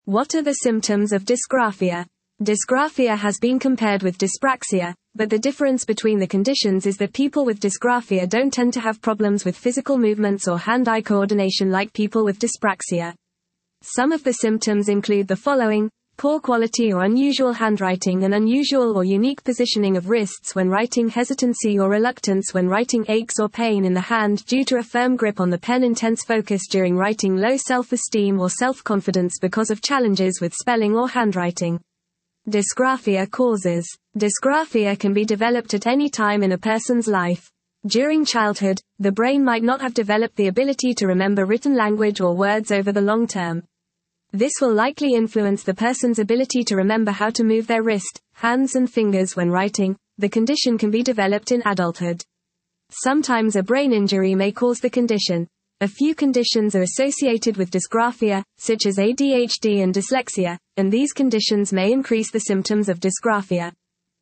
What are the symptoms of dysgraphia? Dysgraphia has been compared with dyspraxia, but the difference between the conditions is that people with dysgraphia don't tend to have problems with physical movements or hand-eye coordination like people with dyspraxia. Some of the symptoms include the following: poor quality or unusual handwriting, an unusual or unique positioning of wrists when writing, hesitancy or reluctance when writing, aches or pain in the hand due to a firm grip on the pen, intense focus during writing, low self-esteem or self-confidence because of challenges with spelling or handwriting. Dysgraphia causes. Dysgraphia can be developed at any time in a person's life. During childhood, the brain might not have developed the ability to remember written language or words over the long term. This will likely influence the person's ability to remember how to move their wrist, hands and fingers when writing. The condition can be developed in adulthood. Sometimes a brain injury may cause the condition. A few conditions are associated with dysgraphia, such as ADHD and dyslexia, and these conditions may increase the symptoms of dysgraphia.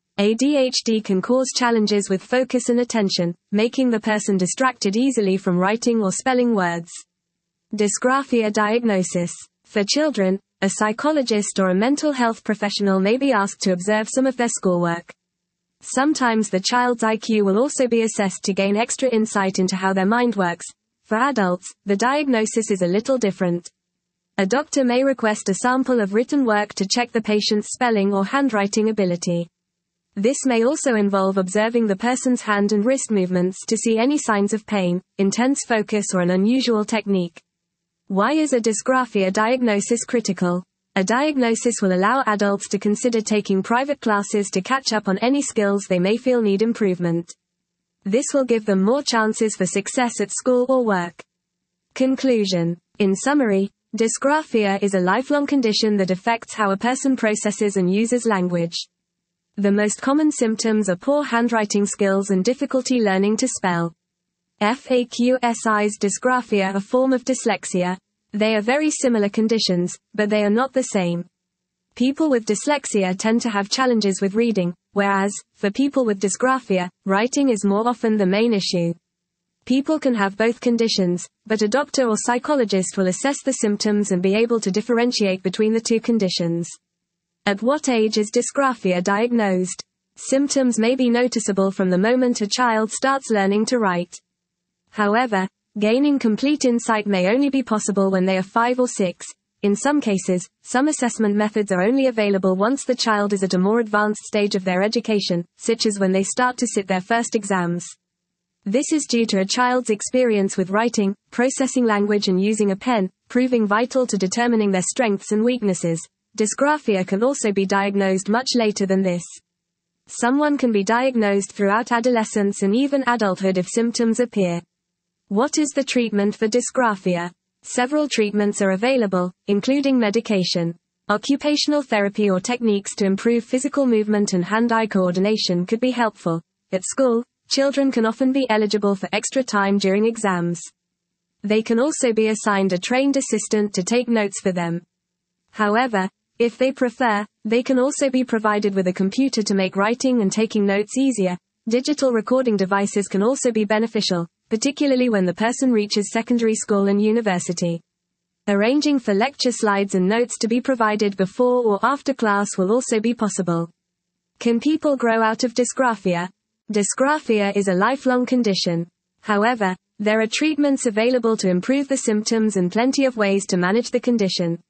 ADHD can cause challenges with focus and attention, making the person distracted easily from writing or spelling words. Dysgraphia diagnosis. For children, a psychologist or a mental health professional may be asked to observe some of their schoolwork. Sometimes the child's IQ will also be assessed to gain extra insight into how their mind works. For adults, the diagnosis is a little different. A doctor may request a sample of written work to check the patient's spelling or handwriting ability. This may also involve observing the person's hand and wrist movements to see any signs of pain, intense focus or an unusual technique. Why is a dysgraphia diagnosis critical? A diagnosis will allow adults to consider taking private classes to catch up on any skills they may feel need improvement. This will give them more chances for success at school or work. Conclusion. In summary, dysgraphia is a lifelong condition that affects how a person processes and uses language. The most common symptoms are poor handwriting skills and difficulty learning to spell. FAQSI's dysgraphia, a form of dyslexia. They are very similar conditions, but they are not the same. People with dyslexia tend to have challenges with reading, whereas, for people with dysgraphia, writing is more often the main issue. People can have both conditions, but a doctor or psychologist will assess the symptoms and be able to differentiate between the two conditions. At what age is dysgraphia diagnosed? Symptoms may be noticeable from the moment a child starts learning to write. However, gaining complete insight may only be possible when they are 5 or 6. In some cases, some assessment methods are only available once the child is at a more advanced stage of their education, such as when they start to sit their first exams. This is due to a child's experience with writing, processing language and using a pen, proving vital to determining their strengths and weaknesses. Dysgraphia can also be diagnosed much later than this. Someone can be diagnosed throughout adolescence and even adulthood if symptoms appear. What is the treatment for dysgraphia? Several treatments are available, including medication. Occupational therapy or techniques to improve physical movement and hand-eye coordination could be helpful. At school, children can often be eligible for extra time during exams. They can also be assigned a trained assistant to take notes for them. However, if they prefer, they can also be provided with a computer to make writing and taking notes easier. Digital recording devices can also be beneficial, particularly when the person reaches secondary school and university. Arranging for lecture slides and notes to be provided before or after class will also be possible. Can people grow out of dysgraphia? Dysgraphia is a lifelong condition. However, there are treatments available to improve the symptoms and plenty of ways to manage the condition.